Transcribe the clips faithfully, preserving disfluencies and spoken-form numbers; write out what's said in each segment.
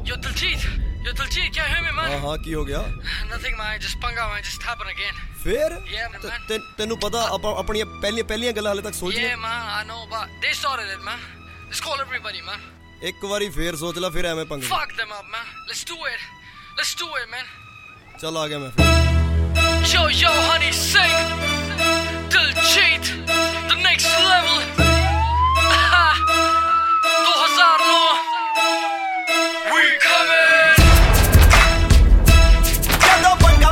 Yo, Diljit. Yo, Diljit, क्या है man? हाँ हाँ की हो गया? Nothing man, just पंगा man, just happen again. फिर? Yeah man. ते तेनू पता अपन अपनी पहली पहलियां गल्लां हाले तक सोच ले? Yeah man, I know but they started it man. Let's call everybody man. एक बारी फिर सोच ला फिर ऐਵੇਂ पंगे. Fuck them up man. Let's do it. Let's do it man. चल आ गया मैं फिर. Yo yo honey sing. Diljit, the next level. two thousand nine. We coming. Jado panga,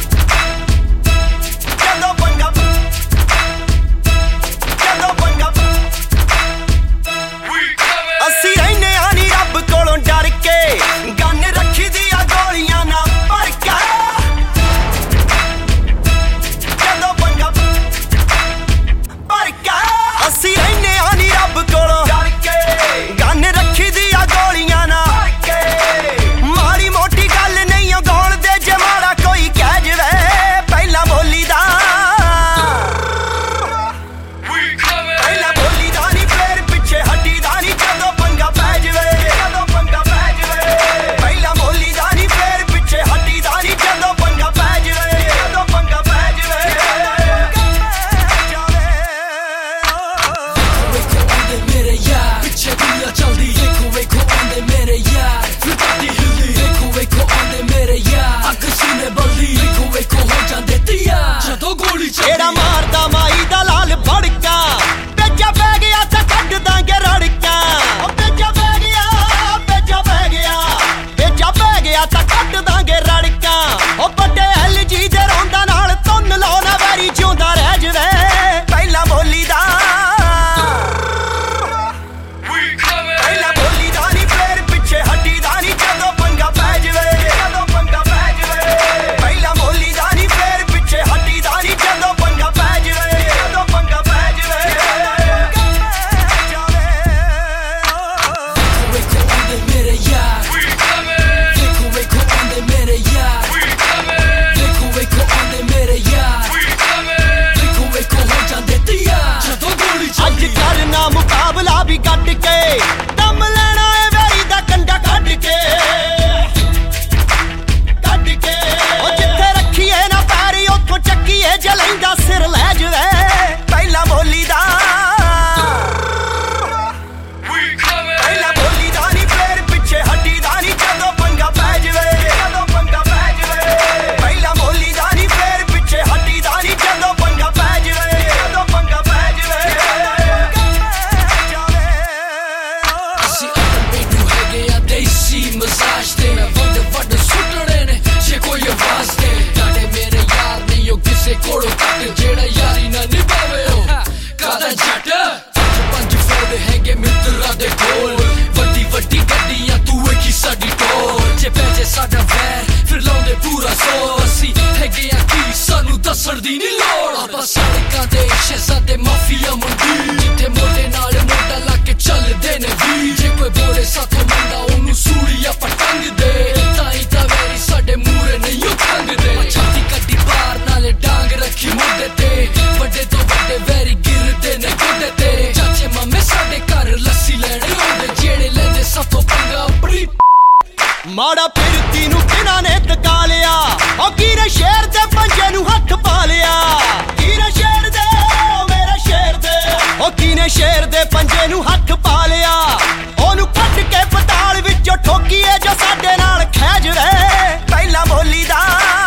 jado panga, jado panga. We coming. ਅਸੀਂ ਰਹਿਨੇ ਆ ਨੀ ਰੱਬ ਕੋਲੋਂ ਡਰ ਕੇ, ਗੰਨ ਰੱਖੀ ਦੀਆਂ ਗੋਲੀਆਂ ਨਾ ਭਰ ਕੇ. ਜado panga, ਭਰ ਕੇ. ਅਸੀਂ ਰਹਿਨੇ ਆ ਨੀ ਰੱਬ ਕੋਲੋਂ ਡਰ ਕੇ, ਗੰਨ ਰੱਖੀ ਦੀਆਂ ਗੋਲੀਆਂ ਨਾ ਭਰ ਕੇ. ਮਾੜੀ ਮੋਟੀ ਗੱਲ ਨਹੀਂ ਉਹ ਗਾਉਣ ਦੇ ਜੇ ਮਾੜਾ ਕੋਈ ਕਹਿ ਜਵੇ ਪਹਿਲਾਂ ਬੋਲੀ ਦਾ. ਪਹਿਲਾਂ ਬੋਲੀ ਦਾ ਨੀ ਫੇਰ ਪਿੱਛੇ ਹੱਟੀ ਦਾ ਨੀ ਜਦੋਂ ਪੰਗਾ ਪੈ ਜਵੇ. ਜਦੋਂ ਪੰਗਾ ਪੈ ਜਵੇ ਪਹਿਲਾਂ ਬੋਲੀ ਦਾ ਨੀ ਫੇਰ ਪਿੱਛੇ ਹੱਟੀ ਦਾ ਨੀ ਜਦੋਂ ਪੰਗਾ ਪੈ ਜਵੇ. ਜਦੋਂ ਪੰਗਾ ਪੈ ਜਵੇ ਮੇਰੇ ਯਾਰ ਪਿੱਛੇ ਦੁਨੀਆ ਚੱਲਦੀ ਵੇਖੋ ਵੇਖੋ ਆਉਂਦੇ ਮੇਰੇ ਯਾਰ ਫਿਰਦੀ ਹਿਲਦੀ ਵੇਖੋ ਵੇਖੋ ਆਉਂਦੇ ਮੇਰੇ ਯਾਰ ਅੱਗ ਸੀਨੇ ਬਲਦੀ ਵੇਖੋ ਵੇਖੋ ਹੋ ਜਾਂਦੇ ਤਿਆਰ ਜਦੋਂ ਗੋਲੀ ਚੱਲਦੀ ਜਿਹੜਾ ਮਾਰਦਾ ਮਾਈ ਦਾ ਲਾਲ ਫੜਕਾ ਪੇਚਾ ਪੈ ਗਿਆ ਤਾਂ ਕੱਢ ਦਾਂਗੇ ਰੜਕਾ. ਉਹ ਪੇਚਾ ਪੈ ਗਿਆ ਪੇਚਾ ਪੈ ਗਿਆ ਪੇਚਾ ਪੈ ਗਿਆ ਤਾਂ ਕੱਢ ਦਾਂਗੇ ਰੜਕਾ. ਉਹ ਵੱਡੇ ਐਲ ਜੀ ਦੇ ਰੌਂਦਾ ਨਾਲ ਤੁੰਨ ਲਾਉਣਾ ਵੈਰੀ ਜਿਉਂਦਾ ਰਹਿ ਜਵੇ ਪਹਿਲਾਂ ਬੋਲੀ ਦਾ. ਪਹਿਲਾਂ ਬੋਲੀ ਦਾ ਨੀ ਫੇਰ ਪਿੱਛੇ ਹੱਟੀ ਦਾ ਨੀ ਜਦੋਂ ਪੰਗਾ ਪੈ ਜਵੇ. ਜਦੋਂ ਪੰਗਾ ਪੈ ਜਵੇ ਪਹਿਲਾਂ ਬੋਲੀ ਦਾ ਨੀ ਫੇਰ ਪਿੱਛੇ ਹੱਟੀ ਦਾ ਨੀ ਜਦੋਂ ਪੰਗਾ ਪੈ ਜਵੇ. ਜਦੋਂ ਪੰਗਾ ਪੈ ਜਵੇ ਵੇਖੋ ਆਉਂਦੇ ਮੇਰੇ ਯਾਰ ਵੇਖੋ ਵੇਖੋ ਆਉਂਦੇ ਮੇਰੇ ਯਾਰ ਵੇਖੋ ਵੇਖੋ ਆਉਂਦੇ ਮੇਰੇ ਯਾਰ ਵੇਖੋ ਵੇਖੋ ਹੋ ਜਾਂਦੇ ਤਿਆਰ ਜਦੋਂ ਗੋਲੀ ਅੱਜ ਚੱਲਦੀ ਕਰਨਾ ਮੁਕਾਬਲਾ ਵੀ ਕੱਢ ਕੇ ਦਮ ਲੈਣਾ ਏ ਵੈਰੀ ਦਾ ਕੰਡਾ ਕੱਢ ਕੇ ਕੱਢ ਕੇ. ਉਹ ਜਿੱਥੇ ਰੱਖੀਏ ਨਾ ਪੈਰੀ ਉੱਥੋਂ ਚੱਕੀਏ ਜੇ ਲੈਂਦਾ ਸਿਰ ਲੈ ਜਵੇ ਪਹਿਲਾਂ ਬੋਲੀ ਦਾ. ਪਹਿਲਾਂ ਬੋਲੀ ਦਾ ਨੀ ਫੇਰ ਪਿੱਛੇ ਹੱਟੀ ਦਾ ਨੀ ਜਦੋਂ ਪੰਗਾ ਪੈ ਜਵੇ. ਜਦੋਂ ਪੰਗਾ ਪੈ ਜਵੇ ਪਹਿਲਾਂ ਬੋਲੀ ਦਾ ਨੀ ਫੇਰ ਪਿੱਛੇ ਹੱਟੀ ਦਾ ਨੀ ਜਦੋਂ ਪੰਗਾ ਪੈ ਜਵੇ. ਜਦੋਂ ਪੰਗਾ ਪੈ ਜਵੇ ਅਸੀਂ ਮੈਨੂੰ ਹੈਗੇ ਆ ਦੇਸੀ ਮਸਾਜ ਤੇ ਮੈਂ ਵੱਡੇ ਵੱਡੇ ਸੁੱਟਣੇ ਨੇ ਜੇ ਕੋਈ ਆਵਾਜ਼ ਦੇ ਤੁਹਾਡੇ ਮੇਰੇ ਯਾਰ ਨਹੀਂ ਉਹ ਕਿਸੇ ਕੋਲੋਂ ਕੱਟ ਜਿਹੜਾ ਯਾਰੀ ਨਾ ਨਿਭਾਵੇ ਉਹ ਕਾਦਾ ਜੱਟ. ਪੰਜ ਫੋੜ ਹੈਗੇ ਮਿੱਤਰਾਂ ਦੇ ਕੋਲ ਵੱਡੀ ਵੱਡੀ ਗੱਡੀਆਂ ਤੂੰ ਵੇਖੀ ਸਾਡੀ ਟੋਰ ਜੇ ਪੈਜੇ ਸਾਡਾ ਵੈਰ ਫਿਰ ਲਾਉਂਦੇ ਪੂਰਾ ਜ਼ੋਰ. ਅਸੀਂ ਹੈਗੇ ਆ ਕੀ ਸਾਨੂੰ ਦੱਸਣ ਦੀ ਨੀ ਲੋੜ ਆਪਾਂ ਸੜਕਾਂ ਦੇ ਸ਼ਹਿਜ਼ਾਦੇ ਮਾਫੀਆ ਮੰਡੀ ਜਿੱਥੇ ਮੋਢੇ ਨਾਲ ਮੋਢਾ ਲਾ ਕੇ ਚੱਲਦੇ ਨੇ ਵੀ. ਜੇ ਕੋਈ ਬੋਲੇ ਸਾਥੋਂ ਮੰਦਾ ਉਹਨੂੰ ਸੂਲੀਆ ਪਟੰਗ ਦੇ ਤਾਂ ਹੀ ਤਾਂ ਵੈਰੀ ਸਾਡੇ ਮੂਰੇ ਨਹੀਂ ਉਹ ਖੰਗਦੇ. ਛਾਤੀ ਕੱਢੀ ਬਾਹਰ ਨਾਲੇ ਡਾਂਗ ਰੱਖੀ ਮੁੱਢੇ ਤੇ ਵੱਡੇ ਤੋਂ ਵੱਡੇ ਵੈਰੀ ਗਿਰਦੇ ਨੇ ਗੋਡੇ ਤੇ. ਚਾਚੇ ਮਾਮੇ ਸਾਡੇ ਘਰ ਲੱਸੀ ਲੈਣੇ ਆਉਂਦੇ ਜਿਹੜੇ ਲੈਂਦੇ ਸਾਥੋਂ ਪੰਗਾ ਆਪਣੀ ਮਾੜਾ ਫਿਰਤੀ ਨੂੰ ਕਿਹਨਾਂ ਨੇ ਟਕਾ ਲਿਆ. ਉਹ ਕੀਰੇ ਸ਼ੇਰ ਦੇ ਪੰਜੇ ਨੂੰ ਹੱਥ ਪਾ ਲਿਆ. ਕੀਰੇ ਸ਼ੇਰ ਦੇ ਉਹ ਮੇਰੇ ਸ਼ੇਰ ਦੇ ਉਹ ਕੀਨੇ ਸ਼ੇਰ ਦੇ ਪੰਜੇ ਨੂੰ ਹੱਥ ਪਾ ਲਿਆ. ਉਹਨੂੰ ਕੱਢ ਕੇ ਪਤਾਲ ਵਿੱਚੋਂ ਠੋਕੀਏ ਜੋ ਸਾਡੇ ਨਾਲ ਖਹਿ ਜਵੇ ਪਹਿਲਾਂ ਬੋਲੀ ਦਾ.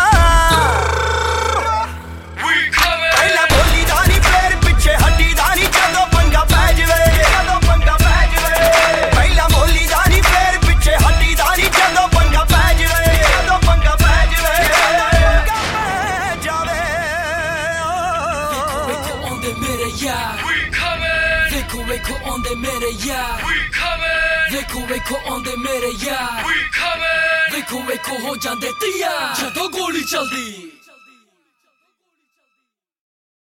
ਪਹਿਲਾਂ ਬੋਲੀ ਦਾ ਨੀ ਫੇਰ ਪਿੱਛੇ ਹੱਟੀ ਦਾ ਨੀ ਜਦੋਂ ਪੰਗਾ ਪੈ ਜਵੇ. ਜਦੋਂ ਪੰਗਾ ਪੈ ਜਵੇ ਪਹਿਲਾਂ ਬੋਲੀ ਦਾ ਨੀ ਫੇਰ ਪਿੱਛੇ ਹੱਟੀ ਦਾ ਨੀ ਜਦੋਂ ਪੰਗਾ ਪੈ ਜਵੇ. ਜਦੋਂ ਪੰਗਾ ਪੈ ਜਵੇ ਜਾਵੇ. ਵੇਖੋ ਵੇਖੋ ਆਉਂਦੇ ਮੇਰੇ ਯਾਰ ਵੇਖੋ ਵੇਖੋ ਆਉਂਦੇ ਮੇਰੇ ਯਾਰ ਵੇਖੋ ਵੇਖੋ ਆਉਂਦੇ ਮੇਰੇ ਯਾਰ ਵੇਖੋ ਵੇਖੋ ਹੋ ਜਾਂਦੇ ਤਿਆਰ ਜਦੋਂ ਗੋਲੀ ਚੱਲਦੀ.